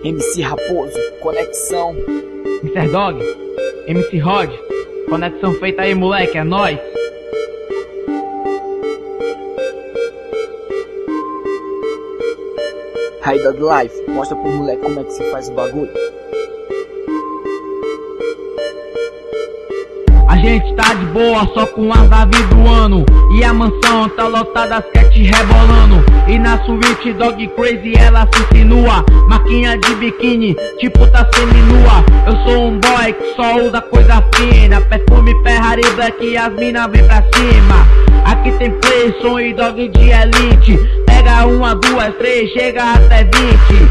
MC Raposo, conexão. Mr. Dog, MC Rod, conexão feita aí, moleque, é nóis. Aí Dog Life, mostra pro moleque como é que se faz o bagulho. A gente tá de boa só com as aves do ano, e a mansão tá lotada, as cat rebolando. E na suíte Dog Crazy ela se insinua, marquinha de biquíni, tipo tá seminua. Eu sou um boy que só usa coisa fina, perfume Ferrari Black e as mina vem pra cima. Aqui tem play, som e dog de elite, pega 1, 2, 3, chega até 20.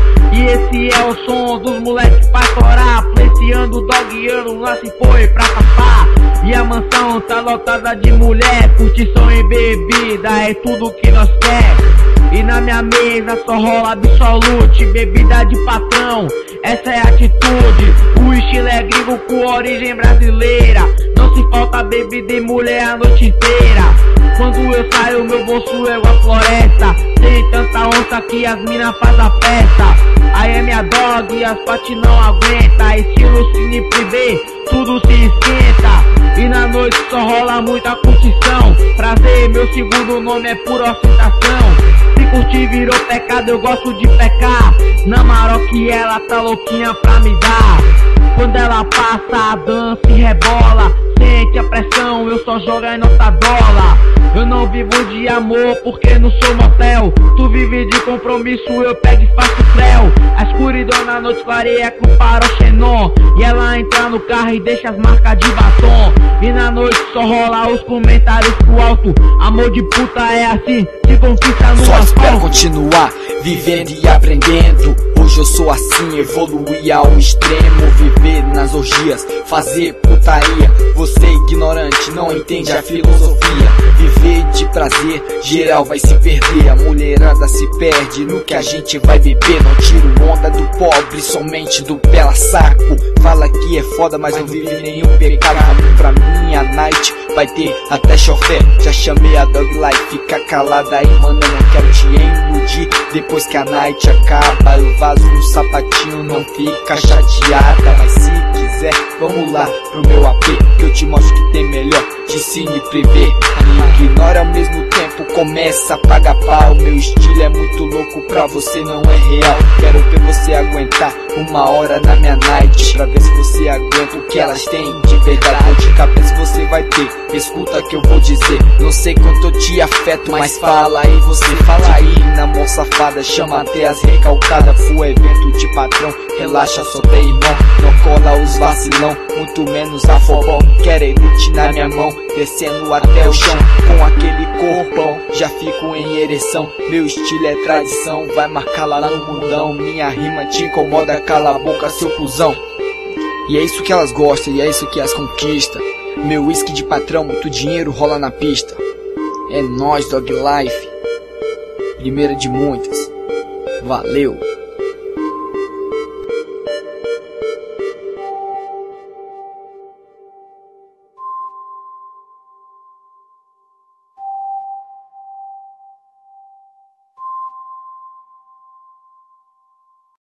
E esse é o som dos moleques pra torar, pleiciando, dogueando, lá se foi pra tapar. E a mansão tá lotada de mulher, curtição e bebida, é tudo que nós quer. E na minha mesa só rola absolute, bebida de patrão, essa é a atitude. O estilo é gringo com origem brasileira, não se falta bebida e mulher a noite inteira. Quando eu saio meu bolso é igual a floresta, tem tanta onça que as mina faz a festa. Aí é minha dog e as paty não aguenta, estilo cine privê, tudo se esquenta. E na noite só rola muita curtição, prazer, meu segundo nome é pura ostentação. Se curtir virou pecado, eu gosto de pecar, na Maroc ela tá louquinha pra me dar. Quando ela passa a dança e rebola, sente a pressão, eu só jogo em nota dólar. Eu não vivo de amor porque não sou motel, tu vive de compromisso, eu pego e faço creu. A escuridão na noite clareia com farol xenon, e ela entra no carro e deixa as marcas de batom. E na noite só rola os comentários pro alto, amor de puta é assim, se conquista no só asfalto. espero continuar vivendo e aprendendo. Hoje eu sou assim, evoluir ao extremo, viver nas orgias, fazer putaria. Você ignorante não entende a filosofia, viver de prazer, geral vai se perder. A mulherada se perde no que a gente vai beber. Não tiro onda do pobre, somente do pela saco. Fala que é foda, mas não vive nenhum pecado. Pra mim a night vai ter até chofé. Já chamei a Dog Life, fica calada aí, mano, eu não quero te iludir. Depois que a night acaba, eu vazo no sapatinho, não fica chateada. Mas se quiser, vamos lá pro meu AP, que eu te mostro que tem melhor de cine privê. Me ignora ao mesmo tempo, começa a pagar pau. Meu estilo é muito louco, pra você não é real. Quero ver você aguentar 1 hora na minha night, pra ver se você aguenta o que elas têm de verdade. De cabeça você vai ter, escuta que eu vou dizer. Não sei quanto eu te afeto, mas fala aí você. Fala aí na mão safada, chama até as recalcadas. Full evento de patrão, relaxa, só tem irmão. Não cola os vacilão, muito menos afobão. Quero elite na minha mão, descendo até o chão. Com aquele corpão, já fico em ereção. Meu estilo é tradição, vai marcar lá no mundão. Minha rima te incomoda, cala a boca seu cuzão. E é isso que elas gostam, e é isso que as conquista. Meu whisky de patrão, muito dinheiro rola na pista. É nóis, Dog Life, primeira de muitas. Valeu.